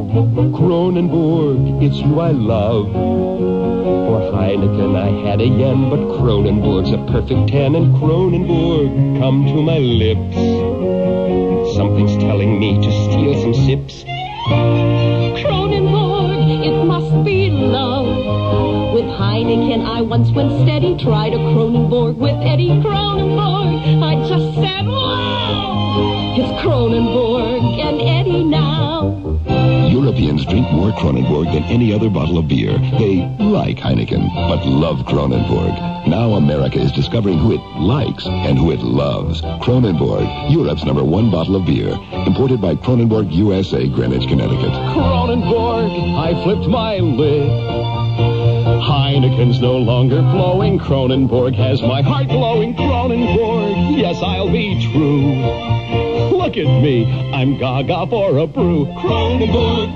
Kronenbourg, it's you I love. For Heineken I had a yen, but Kronenbourg's a perfect 10, and Kronenbourg, come to my lips. Something's telling me to steal some sips. Kronenbourg, it must be love. With Heineken I once went steady, tried a Kronenbourg with Eddie Kronenbourg. I just said, wow! It's Kronenbourg and Eddie now. Europeans drink more Kronenbourg than any other bottle of beer. They like Heineken, but love Kronenbourg. Now America is discovering who it likes and who it loves. Kronenbourg, Europe's #1 bottle of beer. Imported by Kronenbourg USA, Greenwich, Connecticut. Kronenbourg, I flipped my lid. Heineken's no longer flowing. Kronenbourg has my heart glowing. Kronenbourg, yes, I'll be true. Look at me, I'm gaga for a brew. Kronenbourg.